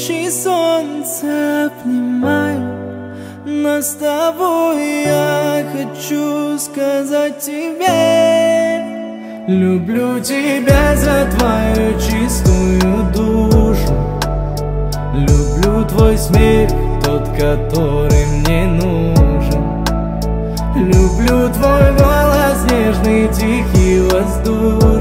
лучи солнца обнимают нас с тобой. Я хочу сказать тебе: люблю тебя за твою чистую душу. Люблю твой смех, тот, который мне нужен. Люблю твой голос нежный, тихий, воздушный.